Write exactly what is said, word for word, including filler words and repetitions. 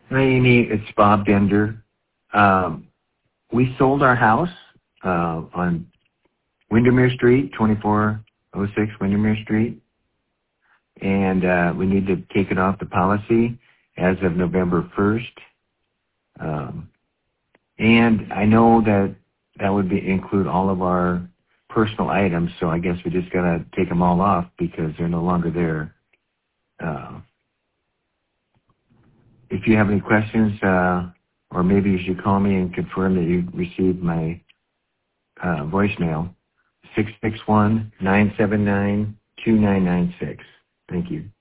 Hi, Amy. It's Bob Bender. Um, we sold our house uh, on Windermere Street, twenty-four oh six Windermere Street, and uh, we need to take it off the policy as of November first. Um, and I know that that would be, include all of our personal items, so I guess we just got to take them all off because they're no longer there. Uh, if you have any questions, uh, or maybe you should call me and confirm that you received my uh, voicemail, six six one, nine seven nine, two nine nine six. Thank you.